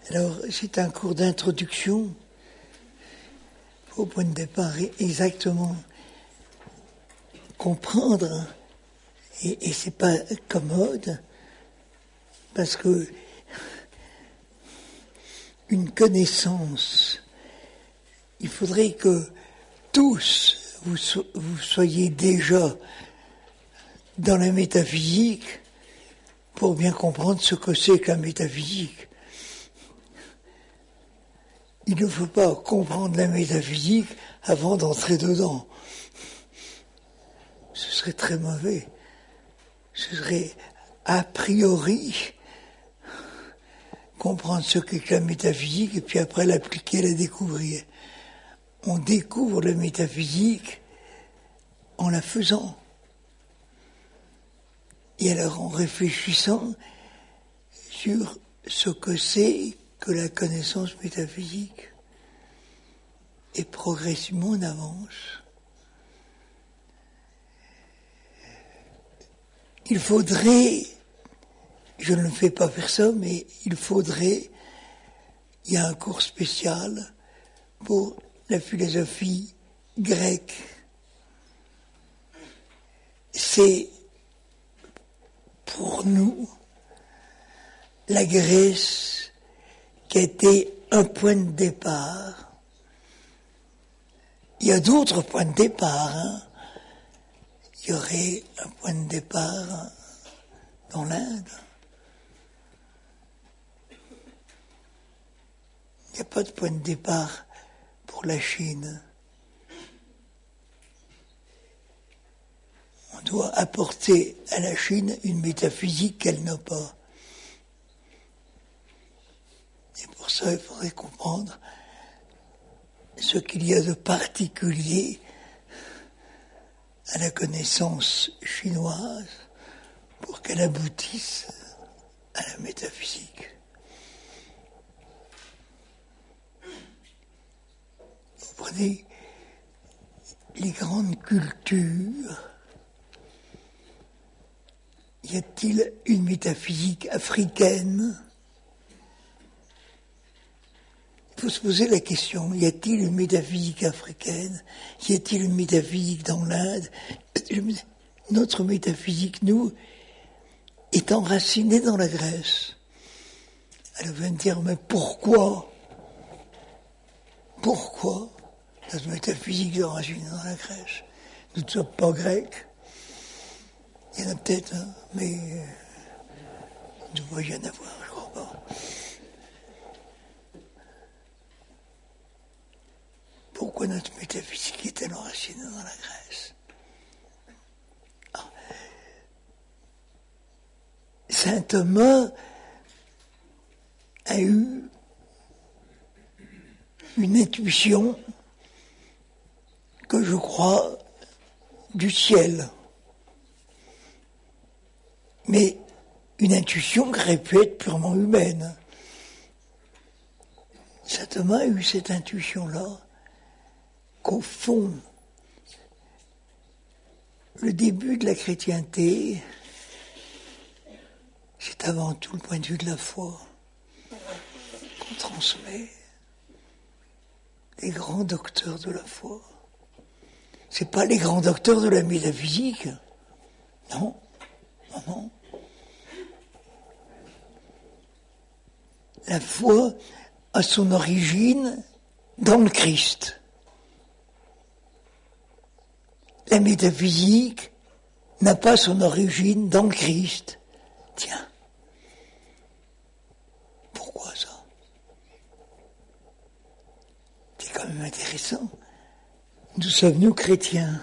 Alors, c'est un cours d'introduction au point de départ exactement comprendre, et c'est pas commode, parce que une connaissance, il faudrait que tous vous soyez déjà dans la métaphysique pour bien comprendre ce que c'est que la métaphysique. Il ne faut pas comprendre la métaphysique avant d'entrer dedans. Ce serait très mauvais. Ce serait a priori comprendre ce qu'est la métaphysique et puis après l'appliquer, la découvrir. On découvre la métaphysique en la faisant. Et alors en réfléchissant sur ce que c'est que la connaissance métaphysique. Et progressivement on avance. Il faudrait, je ne le fais pas faire ça, mais il y a un cours spécial pour la philosophie grecque. C'est pour nous la Grèce qui a été un point de départ. Il y a d'autres points de départ. Il y aurait un point de départ dans l'Inde. Il n'y a pas de point de départ pour la Chine. On doit apporter à la Chine une métaphysique qu'elle n'a pas. Et pour ça, il faudrait comprendre ce qu'il y a de particulier à la connaissance chinoise pour qu'elle aboutisse à la métaphysique. Vous prenez les grandes cultures. Y a-t-il une métaphysique africaine ? Il faut se poser la question, y a-t-il une métaphysique africaine ? Y a-t-il une métaphysique dans l'Inde ? Notre métaphysique, nous, est enracinée dans la Grèce. Elle va me dire, mais pourquoi notre métaphysique est enracinée dans la Grèce ? Nous ne sommes pas grecs. Il y en a peut-être, mais il ne doit y en avoir, je crois pas. Pourquoi notre métaphysique est-elle enracinée dans la Grèce ? Saint Thomas a eu une intuition que je crois du ciel. Mais une intuition qui aurait pu être purement humaine. Saint Thomas a eu cette intuition-là, qu'au fond, le début de la chrétienté, c'est avant tout le point de vue de la foi qu'on transmet. Les grands docteurs de la foi. C'est pas les grands docteurs de la métaphysique. Non. La foi a son origine dans le Christ. La métaphysique n'a pas son origine dans le Christ. Tiens, pourquoi ça ? C'est quand même intéressant. Nous sommes, nous, chrétiens.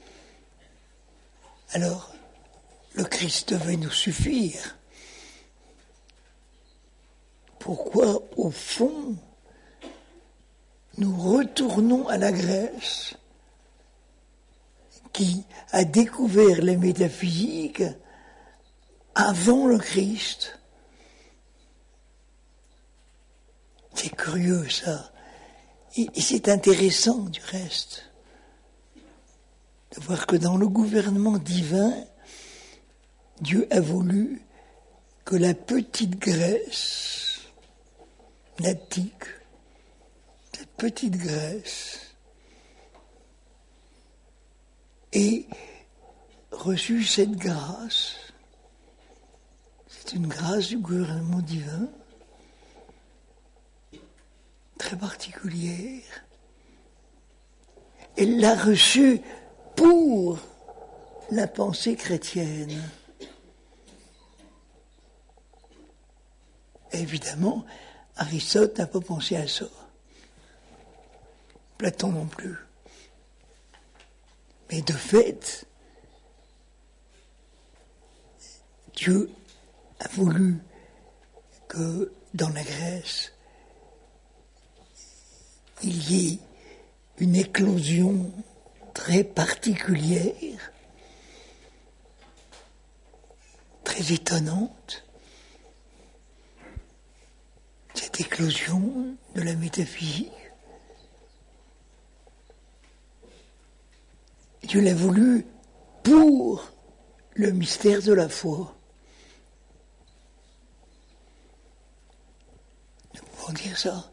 Alors, le Christ devait nous suffire. Pourquoi, au fond, nous retournons à la Grèce qui a découvert les métaphysiques avant le Christ? C'est curieux, ça. Et c'est intéressant, du reste, de voir que dans le gouvernement divin, Dieu a voulu que la petite Grèce l'Attique, cette petite Grèce, ait reçu cette grâce. C'est une grâce du gouvernement divin, très particulière. Elle l'a reçue pour la pensée chrétienne. Évidemment, Aristote n'a pas pensé à ça. Platon non plus. Mais de fait, Dieu a voulu que dans la Grèce, il y ait une éclosion très particulière, très étonnante, cette éclosion de la métaphysique. Dieu l'a voulu pour le mystère de la foi. Nous pouvons dire ça.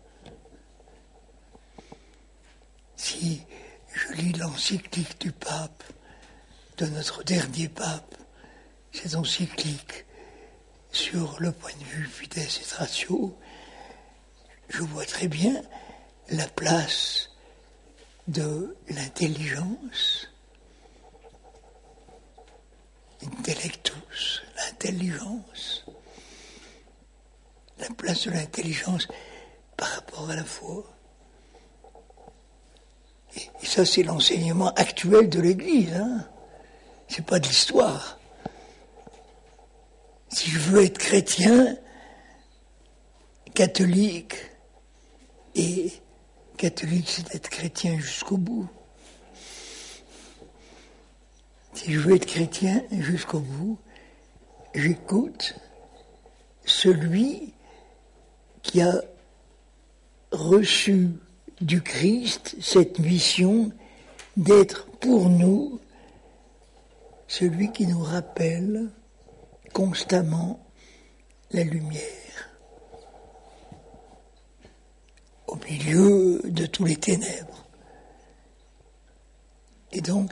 Si je lis l'encyclique du pape, de notre dernier pape, cette encyclique sur le point de vue Fides et Ratio, je vois très bien la place de l'intelligence, intellectus, l'intelligence, la place de l'intelligence par rapport à la foi. Et ça, c'est l'enseignement actuel de l'Église, hein. C'est pas de l'histoire. Si je veux être chrétien, catholique, et catholique, c'est être chrétien jusqu'au bout. Si je veux être chrétien jusqu'au bout, j'écoute celui qui a reçu du Christ cette mission d'être pour nous celui qui nous rappelle constamment la lumière au milieu de tous les ténèbres. Et donc,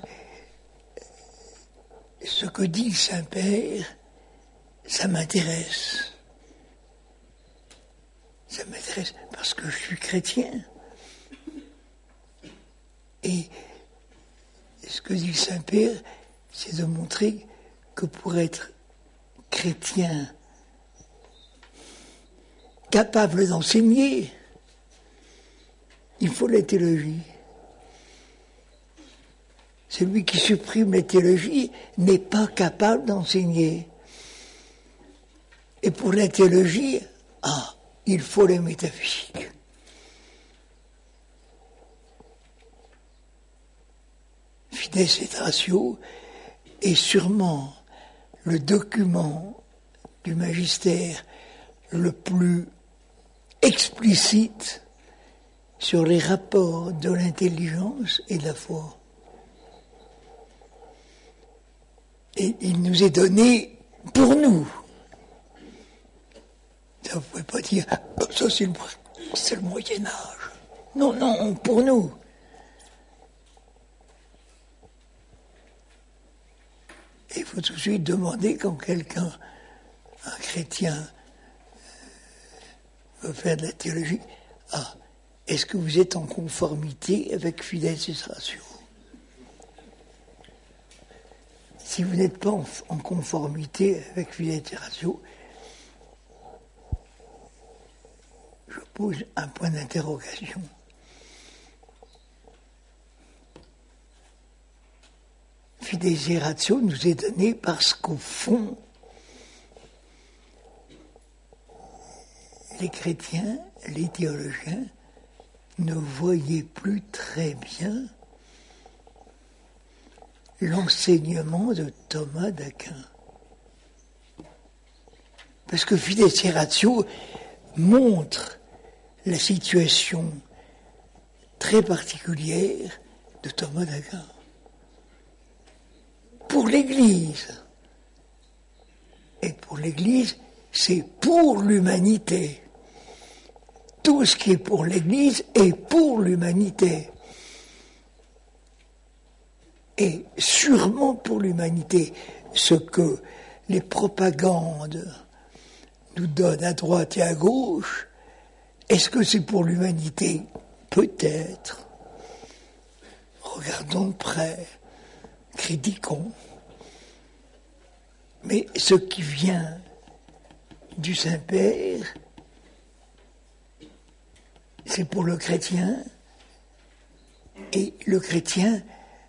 ce que dit le Saint-Père, ça m'intéresse. Ça m'intéresse parce que je suis chrétien. Et ce que dit le Saint-Père, c'est de montrer que pour être chrétien capable d'enseigner, il faut la théologie. Celui qui supprime la théologie n'est pas capable d'enseigner. Et pour la théologie, il faut la métaphysique. Fides et Ratio est sûrement le document du magistère le plus explicite sur les rapports de l'intelligence et de la foi. Et il nous est donné pour nous. Ça, vous ne pouvez pas dire, ça c'est le Moyen-Âge. Non, non, pour nous. Il faut tout de suite demander quand quelqu'un, un chrétien, veut faire de la théologie, est-ce que vous êtes en conformité avec Fides et Ratio? Si vous n'êtes pas en conformité avec Fides et Ratio, je pose un point d'interrogation. Fides et Ratio nous est donné parce qu'au fond, les chrétiens, les théologiens, ne voyaient plus très bien l'enseignement de Thomas d'Aquin. Parce que Fides et Ratio montre la situation très particulière de Thomas d'Aquin. Pour l'Église. Et pour l'Église, c'est pour l'humanité. tout ce qui est pour l'Église est pour l'humanité. Et sûrement pour l'humanité. Ce que les propagandes nous donnent à droite et à gauche, est-ce que c'est pour l'humanité? Peut-être. Regardons de près, critiquons. Mais ce qui vient du Saint-Père, c'est pour le chrétien, et le chrétien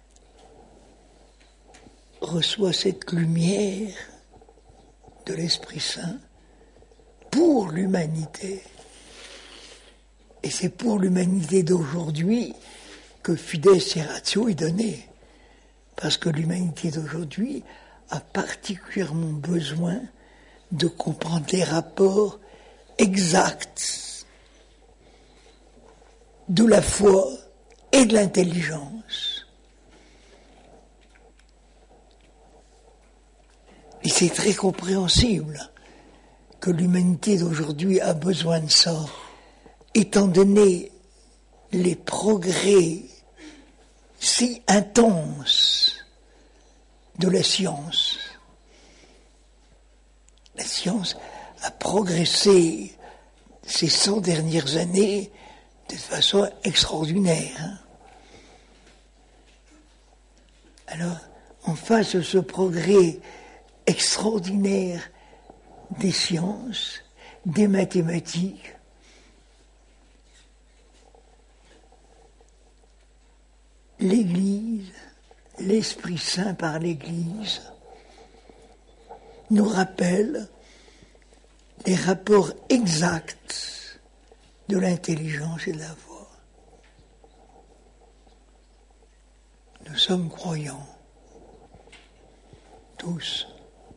reçoit cette lumière de l'Esprit Saint pour l'humanité. Et c'est pour l'humanité d'aujourd'hui que Fides et Ratio est donné. Parce que l'humanité d'aujourd'hui a particulièrement besoin de comprendre les rapports exacts de la foi et de l'intelligence. Et c'est très compréhensible que l'humanité d'aujourd'hui a besoin de ça, étant donné les progrès si intenses de la science. La science a progressé ces 100 dernières années de façon extraordinaire. Hein. Alors, en face de ce progrès extraordinaire des sciences, des mathématiques, l'Église, l'Esprit Saint par l'Église, nous rappelle les rapports exacts de l'intelligence et de la foi. Nous sommes croyants, tous.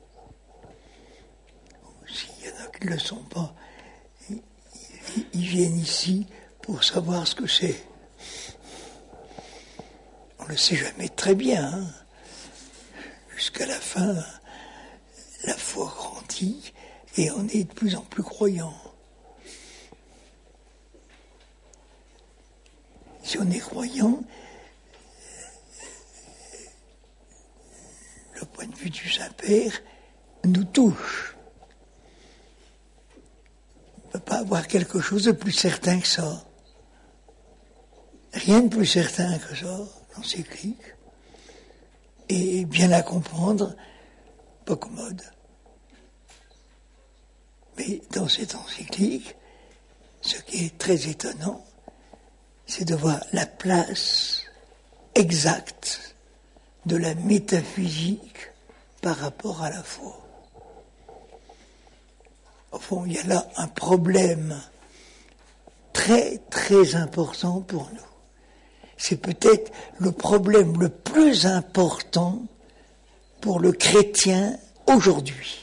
S'il y en a qui ne le sont pas, ils viennent ici pour savoir ce que c'est. On ne le sait jamais très bien. Hein. Jusqu'à la fin, la foi grandit et on est de plus en plus croyants. Si on est croyant, le point de vue du Saint-Père nous touche. On ne peut pas avoir quelque chose de plus certain que ça. Rien de plus certain que ça, l'encyclique. Et bien la comprendre, pas commode. Mais dans cette encyclique, ce qui est très étonnant, c'est de voir la place exacte de la métaphysique par rapport à la foi. Au fond, il y a là un problème très, très important pour nous. C'est peut-être le problème le plus important pour le chrétien aujourd'hui.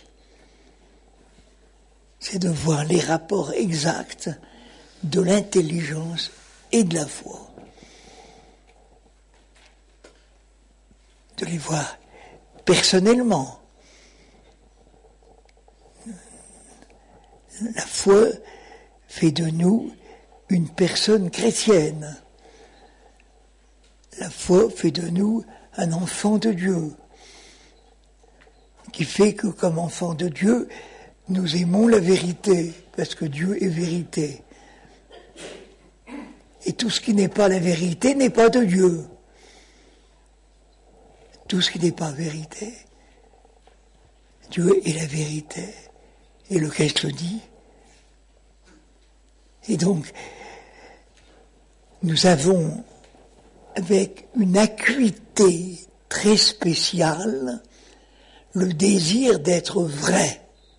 C'est de voir les rapports exacts de l'intelligence et de la foi. De les voir personnellement. La foi fait de nous une personne chrétienne. La foi fait de nous un enfant de Dieu, qui fait que comme enfant de Dieu, nous aimons la vérité, parce que Dieu est vérité. Et tout ce qui n'est pas la vérité n'est pas de Dieu. Tout ce qui n'est pas vérité, Dieu est la vérité. Et le Christ le dit. Et donc, nous avons, avec une acuité très spéciale, le désir d'être vrai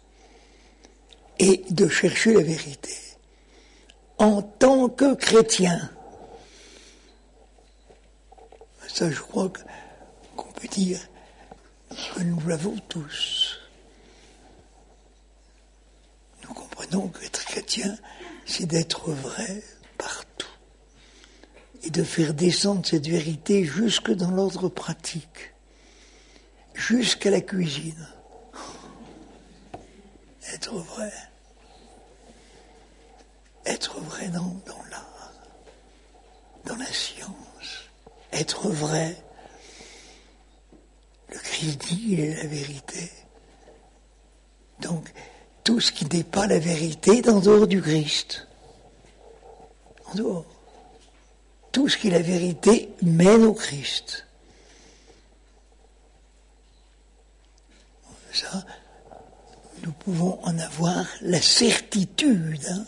et de chercher la vérité. En tant que chrétien. Ça, je crois qu'on peut dire que nous l'avons tous. Nous comprenons qu'être chrétien, c'est d'être vrai partout. Et de faire descendre cette vérité jusque dans l'ordre pratique. Jusqu'à la cuisine. Être vrai. être vrai dans l'art, dans la science, être vrai. Le Christ dit qu'il est la vérité. Donc, tout ce qui n'est pas la vérité est en dehors du Christ. En dehors. Tout ce qui est la vérité mène au Christ. Ça, nous pouvons en avoir la certitude. Hein.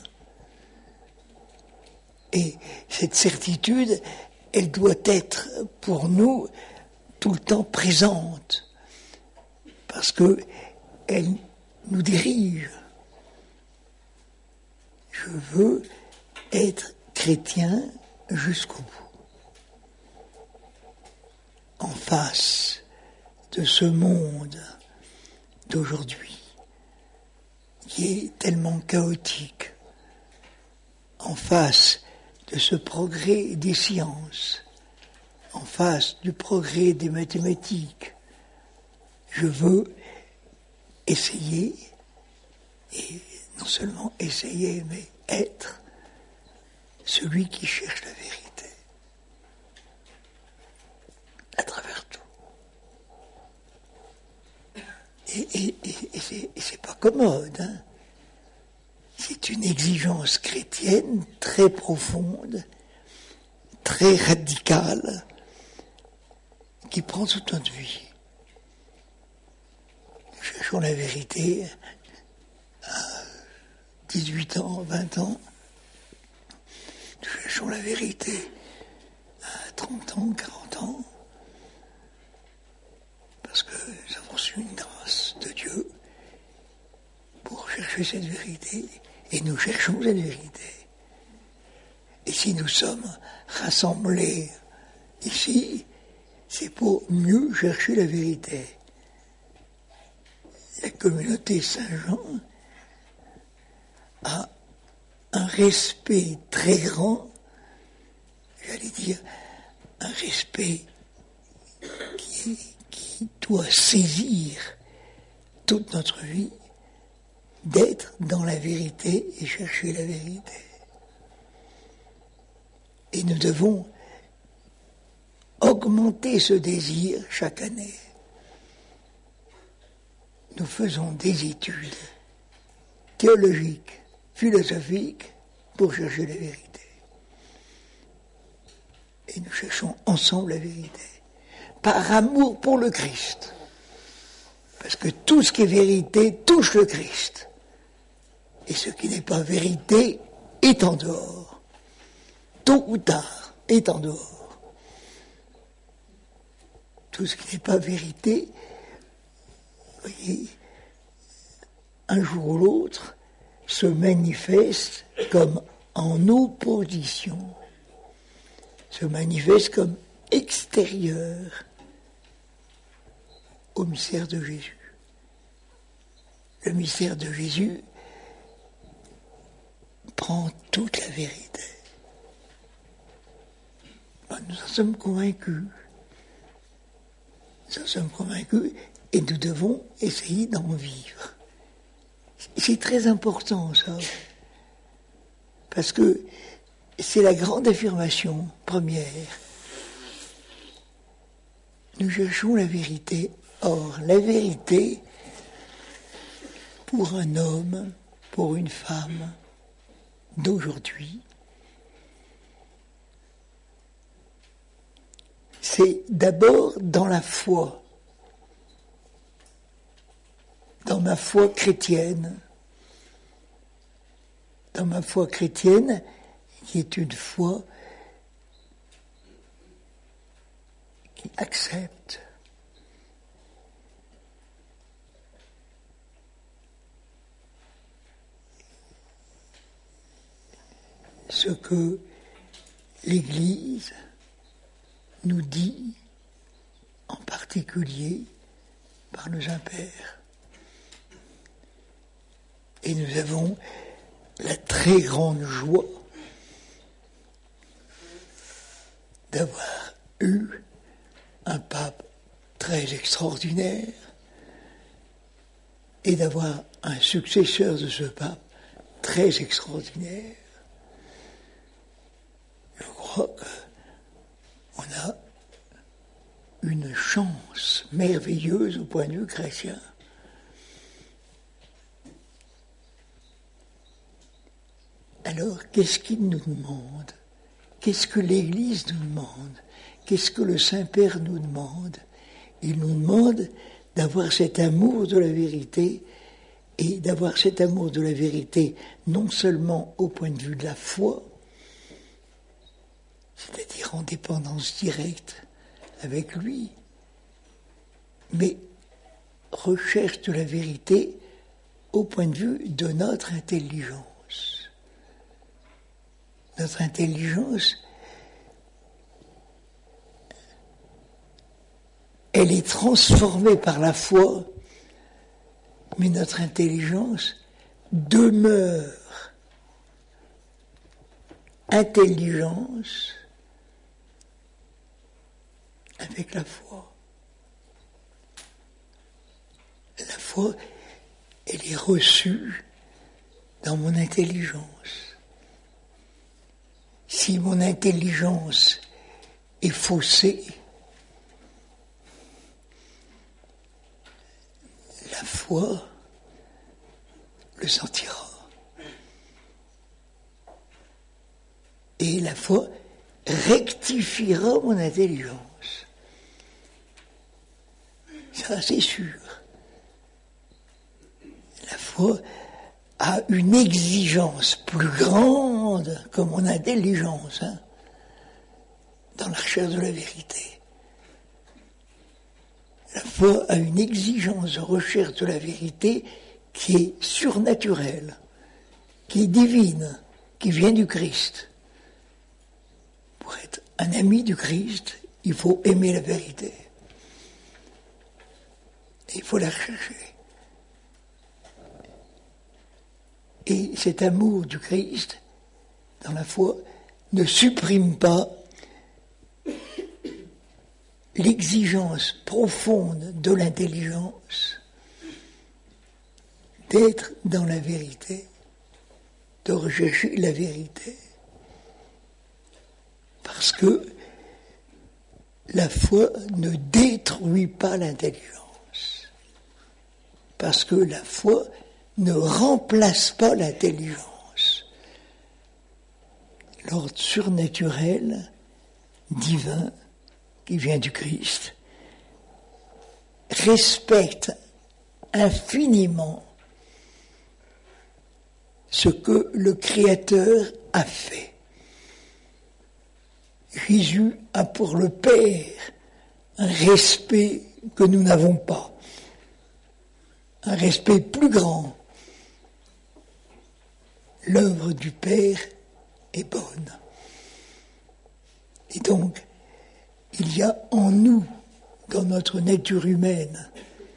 Et cette certitude, elle doit être pour nous tout le temps présente. Parce que elle nous dirige. Je veux être chrétien jusqu'au bout. En face de ce monde d'aujourd'hui, qui est tellement chaotique, en face de ce progrès des sciences, en face du progrès des mathématiques, je veux essayer, et non seulement essayer, mais être celui qui cherche la vérité à travers tout. Et c'est pas commode, hein. C'est une exigence chrétienne très profonde, très radicale, qui prend toute notre vie. Nous cherchons la vérité à 18 ans, 20 ans. Nous cherchons la vérité à 30 ans, 40 ans. Parce que nous avons reçu une grâce de Dieu pour chercher cette vérité. Et nous cherchons cette vérité. Et si nous sommes rassemblés ici, c'est pour mieux chercher la vérité. La communauté Saint-Jean a un respect très grand, j'allais dire, un respect qui doit saisir toute notre vie, d'être dans la vérité et chercher la vérité. Et nous devons augmenter ce désir chaque année. Nous faisons des études théologiques, philosophiques, pour chercher la vérité. Et nous cherchons ensemble la vérité. Par amour pour le Christ. Parce que tout ce qui est vérité touche le Christ. Et ce qui n'est pas vérité est en dehors. Tôt ou tard, est en dehors. Tout ce qui n'est pas vérité, vous voyez, un jour ou l'autre, se manifeste comme en opposition, se manifeste comme extérieur au mystère de Jésus. Le mystère de Jésus prend toute la vérité. Nous en sommes convaincus. Nous en sommes convaincus et nous devons essayer d'en vivre. C'est très important, ça. Parce que c'est la grande affirmation première. Nous cherchons la vérité. Or, la vérité, pour un homme, pour une femme d'aujourd'hui, c'est d'abord dans la foi, dans ma foi chrétienne, qui est une foi qui accepte ce que l'Église nous dit, en particulier par nos impères. Et nous avons la très grande joie d'avoir eu un pape très extraordinaire et d'avoir un successeur de ce pape très extraordinaire. crois qu'on a une chance merveilleuse au point de vue chrétien. Alors, qu'est-ce qu'il nous demande? Qu'est-ce que l'Église nous demande? Qu'est-ce que le Saint-Père nous demande? Il nous demande d'avoir cet amour de la vérité, et d'avoir cet amour de la vérité non seulement au point de vue de la foi, c'est-à-dire en dépendance directe avec lui, mais recherche de la vérité au point de vue de notre intelligence. Notre intelligence, elle est transformée par la foi, mais notre intelligence demeure intelligence avec la foi. La foi, elle est reçue dans mon intelligence. Si mon intelligence est faussée, la foi le sentira. Et la foi rectifiera mon intelligence. Ça, c'est sûr. La foi a une exigence plus grande que mon intelligence, dans la recherche de la vérité. La foi a une exigence de recherche de la vérité qui est surnaturelle, qui est divine, qui vient du Christ. Pour être un ami du Christ, il faut aimer la vérité. Et il faut la rechercher. Et cet amour du Christ, dans la foi, ne supprime pas l'exigence profonde de l'intelligence d'être dans la vérité, de rechercher la vérité. Parce que la foi ne détruit pas l'intelligence. Parce que la foi ne remplace pas l'intelligence. L'ordre surnaturel, divin, qui vient du Christ, respecte infiniment ce que le Créateur a fait. Jésus a pour le Père un respect que nous n'avons pas, un respect plus grand. L'œuvre du Père est bonne. Et donc, il y a en nous, dans notre nature humaine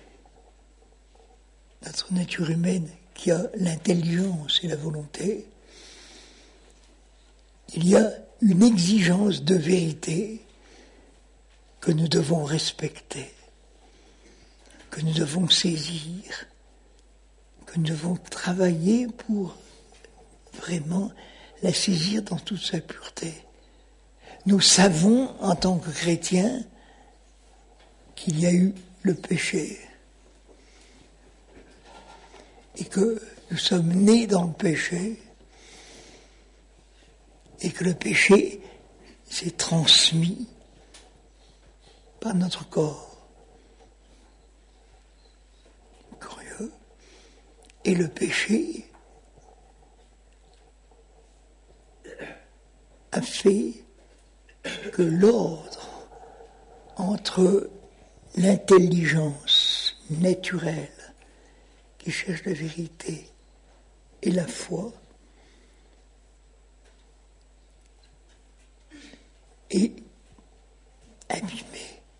qui a l'intelligence et la volonté, il y a une exigence de vérité que nous devons respecter, que nous devons saisir, que nous devons travailler pour vraiment la saisir dans toute sa pureté. Nous savons, en tant que chrétiens, qu'il y a eu le péché et que nous sommes nés dans le péché et que le péché s'est transmis par notre corps. Curieux. Et le péché a fait que l'ordre entre l'intelligence naturelle qui cherche la vérité et la foi est abîmé.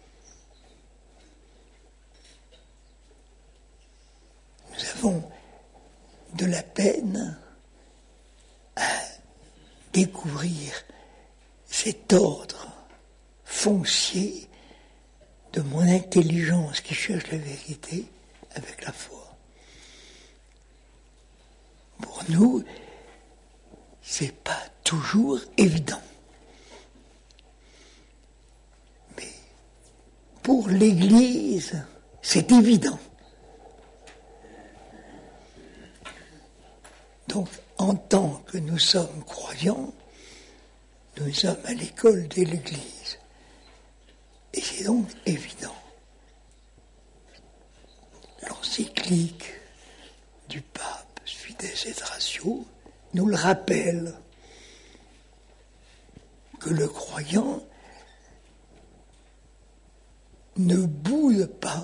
Nous avons de la peine à découvrir cet ordre foncier de mon intelligence qui cherche la vérité avec la foi. Pour nous, c'est pas toujours évident. pour l'Église, c'est évident. Donc, en tant que nous sommes croyants, nous sommes à l'école de l'Église. Et c'est donc évident. L'encyclique du pape Fides et Ratio nous le rappelle que le croyant ne boude pas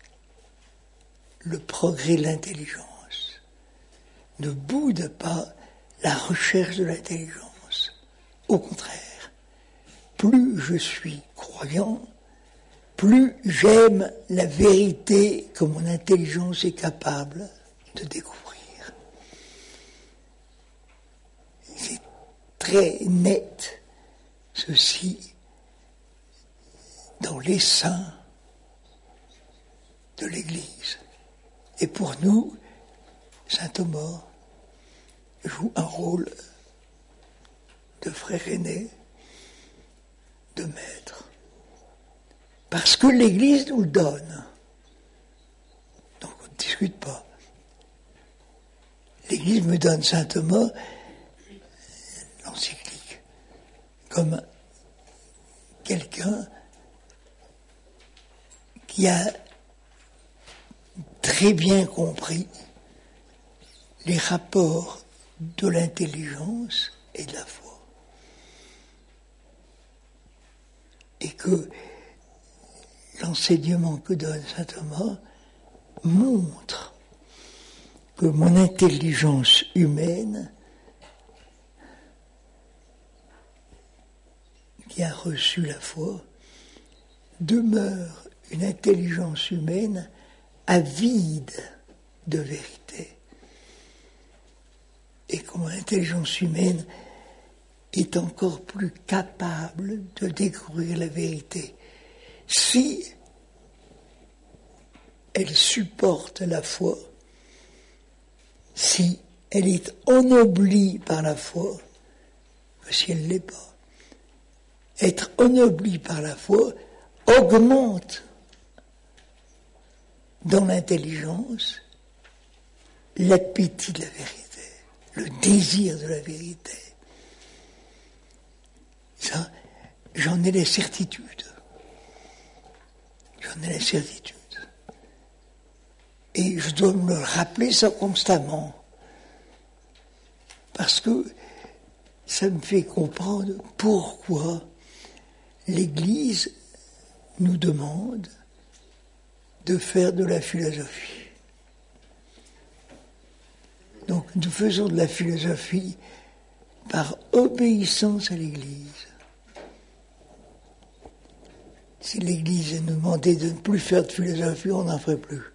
le progrès de l'intelligence, ne boude pas la recherche de l'intelligence. Au contraire, plus je suis croyant, plus j'aime la vérité que mon intelligence est capable de découvrir. C'est très net, ceci, dans les saints de l'Église. Et pour nous, saint Thomas joue un rôle de frère aîné, de maître. Parce que l'Église nous le donne. Donc on ne discute pas. L'Église me donne saint Thomas, l'encyclique, comme quelqu'un qui a très bien compris les rapports de l'intelligence et de la foi. Et que l'enseignement que donne saint Thomas montre que mon intelligence humaine, qui a reçu la foi, demeure une intelligence humaine avide de vérité. Et que mon intelligence humaine est encore plus capable de découvrir la vérité si elle supporte la foi, si elle est ennoblie par la foi, que si elle ne l'est pas. Être ennoblie par la foi augmente dans l'intelligence l'appétit de la vérité, le désir de la vérité. Ça, j'en ai la certitude. J'en ai la certitude. Et je dois me le rappeler ça constamment. Parce que ça me fait comprendre pourquoi l'Église nous demande de faire de la philosophie. Donc nous faisons de la philosophie par obéissance à l'Église. Si l'Église nous demandait de ne plus faire de philosophie, on n'en ferait plus.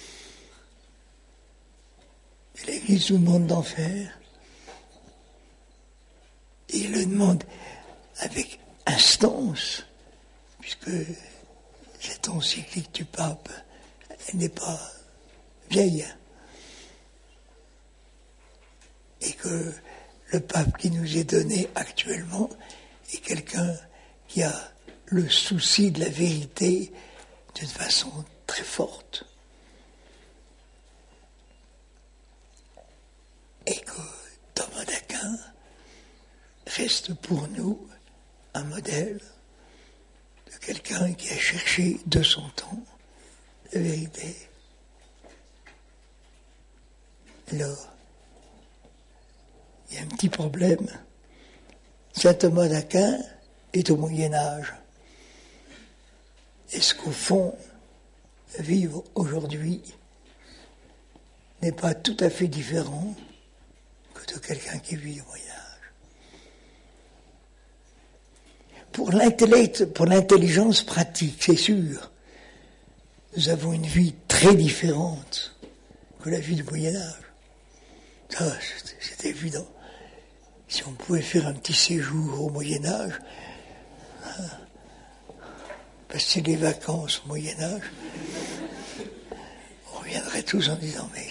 Et l'Église nous demande d'en faire. Et elle le demande avec instance, puisque cette encyclique du pape, elle n'est pas vieille. Et que le pape qui nous est donné actuellement est quelqu'un qui a le souci de la vérité d'une façon très forte. Et que Thomas d'Aquin reste pour nous un modèle de quelqu'un qui a cherché de son temps la vérité. Alors, il y a un petit problème. Saint Thomas d'Aquin est au Moyen-Âge. Est-ce qu'au fond, vivre aujourd'hui n'est pas tout à fait différent que de quelqu'un qui vit au Moyen-Âge? Pour l'intellect, pour l'intelligence pratique, c'est sûr, nous avons une vie très différente que la vie du Moyen-Âge. Ça, c'est évident. Si on pouvait faire un petit séjour au Moyen-Âge, passer les vacances au Moyen-Âge, on reviendrait tous en disant mais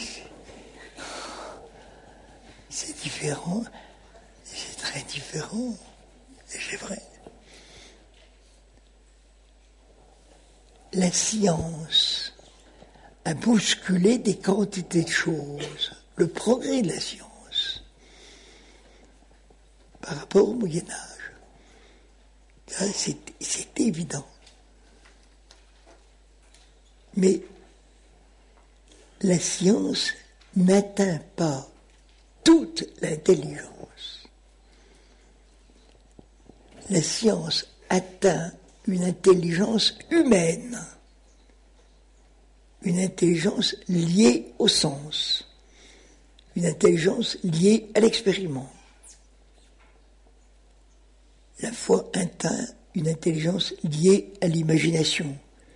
c'est différent, c'est très différent, et c'est vrai. la science a bousculé des quantités de choses. Le progrès de la science par rapport au Moyen-Âge. C'est évident. Mais la science n'atteint pas toute l'intelligence. La science atteint une intelligence humaine, une intelligence liée au sens, une intelligence liée à l'expériment. La foi atteint une intelligence liée à l'imagination.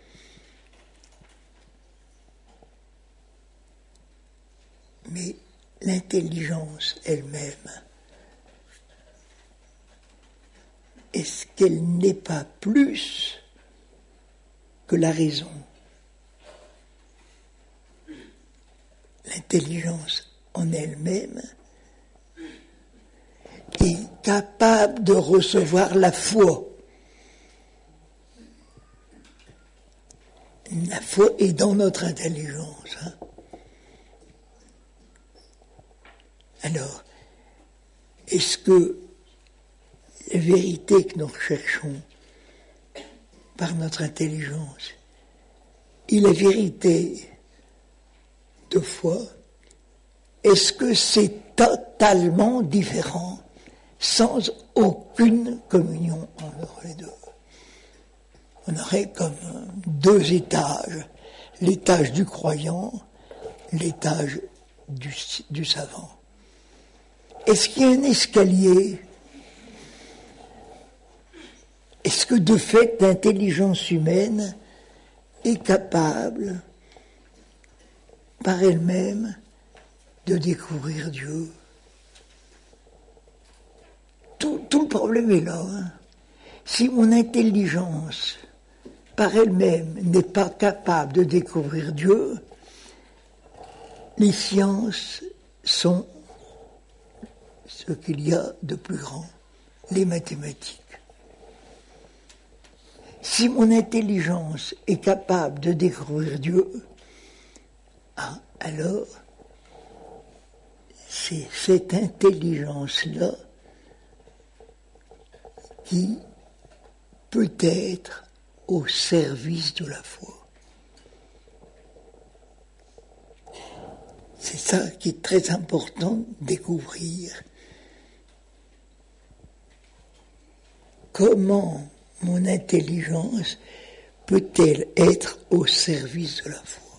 Mais l'intelligence elle-même, est-ce qu'elle n'est pas plus que la raison? L'intelligence en elle-même est capable de recevoir la foi. La foi est dans notre intelligence. Alors, est-ce que la vérité que nous recherchons par notre intelligence et la vérité de foi, est-ce que c'est totalement différent, sans aucune communion entre les deux? On aurait comme deux étages, l'étage du croyant, l'étage du savant. Est-ce qu'il y a un escalier? Est-ce que de fait l'intelligence humaine est capable par elle-même de découvrir Dieu? Tout le problème est là. Si mon intelligence par elle-même n'est pas capable de découvrir Dieu, les sciences sont ce qu'il y a de plus grand, les mathématiques. Si mon intelligence est capable de découvrir Dieu, alors c'est cette intelligence-là qui peut être au service de la foi. C'est ça qui est très important de découvrir. Comment mon intelligence peut-elle être au service de la foi?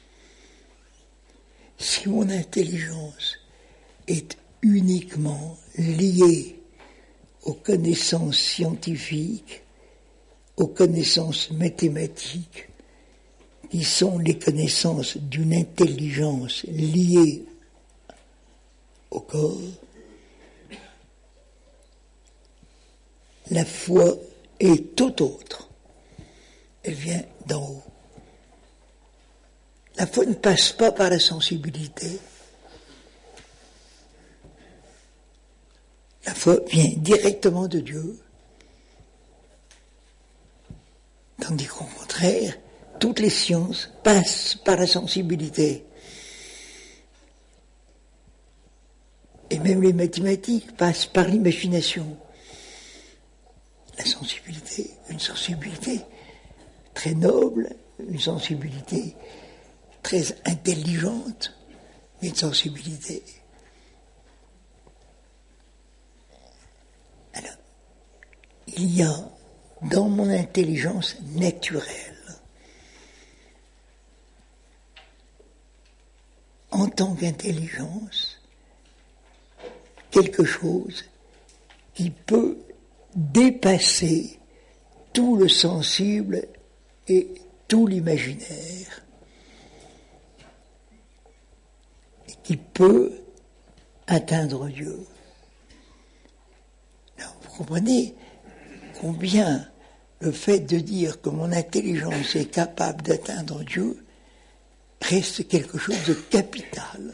Si mon intelligence est uniquement liée aux connaissances scientifiques, aux connaissances mathématiques, qui sont les connaissances d'une intelligence liée au corps, la foi est tout autre. Elle vient d'en haut. La foi ne passe pas par la sensibilité. La foi vient directement de Dieu. Tandis qu'au contraire, toutes les sciences passent par la sensibilité. Et même les mathématiques passent par l'imagination. La sensibilité, une sensibilité très noble, une sensibilité très intelligente, mais une sensibilité. Alors, il y a dans mon intelligence naturelle, en tant qu'intelligence, quelque chose qui peut dépasser tout le sensible et tout l'imaginaire, et qui peut atteindre Dieu. Alors, vous comprenez combien le fait de dire que mon intelligence est capable d'atteindre Dieu reste quelque chose de capital.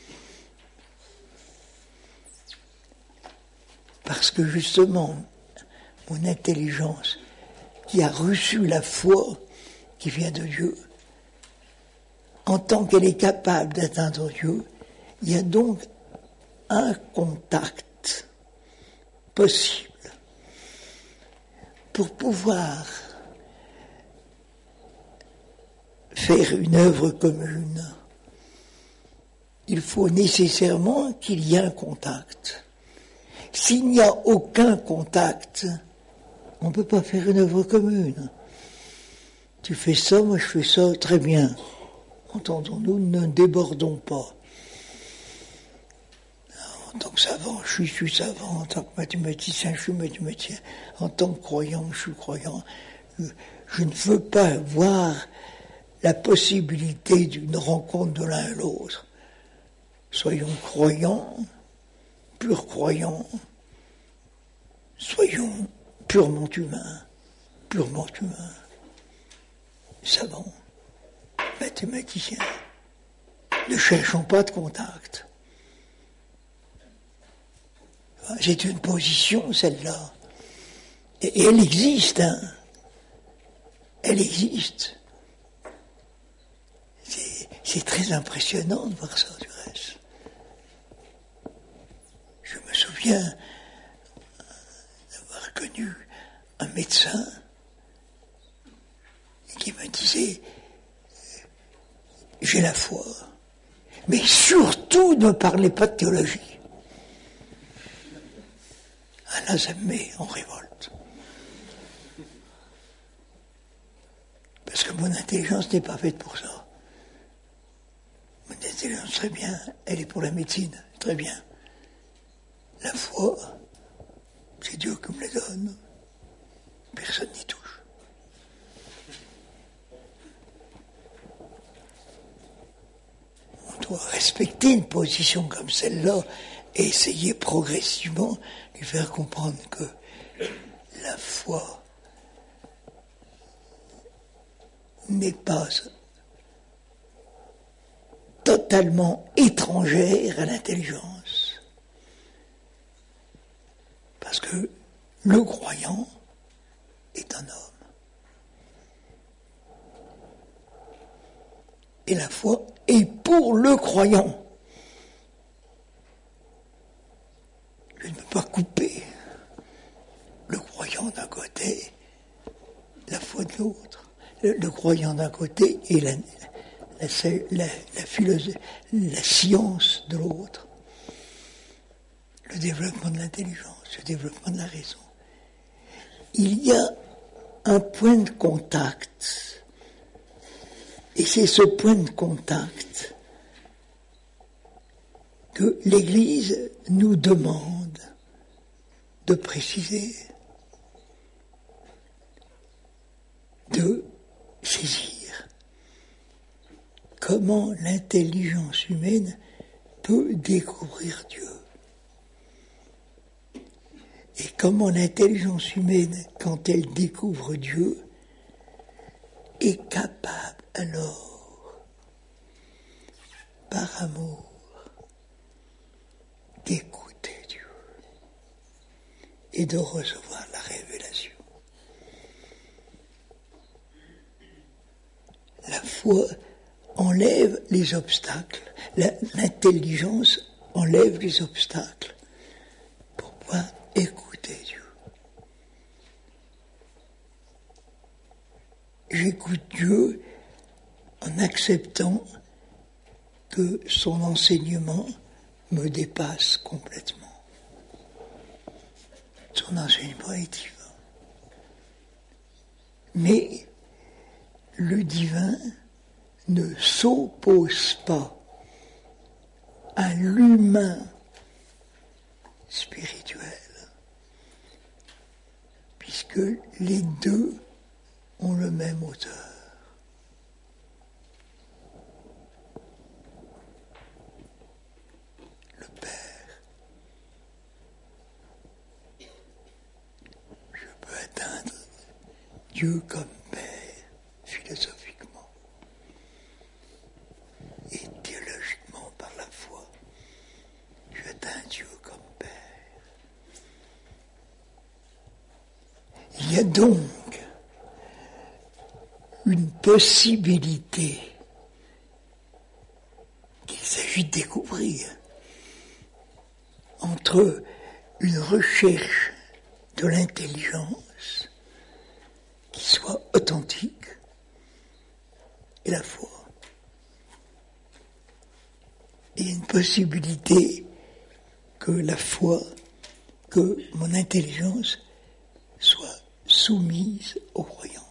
Parce que justement, mon intelligence qui a reçu la foi qui vient de Dieu, en tant qu'elle est capable d'atteindre Dieu, il y a donc un contact possible pour pouvoir faire une œuvre commune. Il faut nécessairement qu'il y ait un contact. S'il n'y a aucun contact, on ne peut pas faire une œuvre commune. Tu fais ça, moi je fais ça, très bien. Entendons-nous, ne débordons pas. En tant que savant, je suis savant. En tant que mathématicien, je suis mathématicien. En tant que croyant, je suis croyant. Je ne veux pas voir la possibilité d'une rencontre de l'un et l'autre. Soyons croyants, purs croyants. Soyons purement humains, savants, mathématiciens. Ne cherchons pas de contact. C'est une position, celle-là. Et elle existe, hein. Elle existe. C'est très impressionnant de voir ça, du reste. Je me souviens d'avoir connu un médecin qui me disait « J'ai la foi, mais surtout ne parlez pas de théologie. » Ah là, ça me met en révolte. Parce que mon intelligence n'est pas faite pour ça. Mon intelligence, très bien, elle est pour la médecine, très bien. La foi, c'est Dieu qui me la donne. Personne n'y touche. On doit respecter une position comme celle-là et essayer progressivement de lui faire comprendre que la foi n'est pas totalement étrangère à l'intelligence. Parce que le croyant est un homme. Et la foi est pour le croyant. Je ne peux pas couper le croyant d'un côté, la foi de l'autre. Le croyant d'un côté et la philosophie, la science de l'autre. Le développement de l'intelligence, le développement de la raison. Il y a un point de contact. Et c'est ce point de contact que l'Église nous demande de préciser, de saisir. Comment l'intelligence humaine peut découvrir Dieu. Et comment l'intelligence humaine, quand elle découvre Dieu, est capable alors, par amour, d'écouter Dieu et de recevoir la révélation. La foi enlève les obstacles, l'intelligence enlève les obstacles pour pouvoir écouter Dieu. J'écoute Dieu en acceptant que son enseignement me dépasse complètement. Son enseignement est divin. Mais le divin ne s'oppose pas à l'humain spirituel, puisque les deux ont le même auteur. Le Père. Je peux atteindre Dieu comme Père, philosophiquement et théologiquement par la foi. J'atteins Dieu comme Père. Il y a donc une possibilité qu'il s'agit de découvrir entre une recherche de l'intelligence qui soit authentique et la foi. Il y a une possibilité que la foi, que mon intelligence soit soumise aux croyants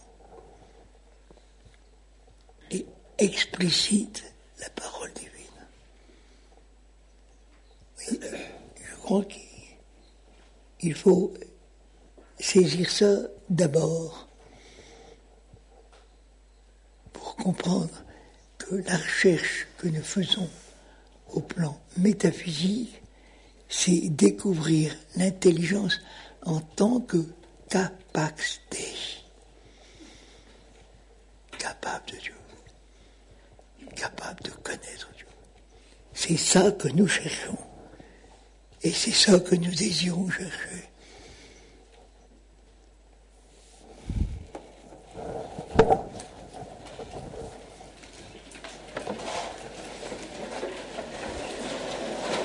et explicite la parole divine. Oui, je crois qu'il faut saisir ça d'abord pour comprendre que la recherche que nous faisons au plan métaphysique, c'est découvrir l'intelligence en tant que capax Dei, capable de Dieu, capable de connaître Dieu. C'est ça que nous cherchons, et c'est ça que nous désirons chercher.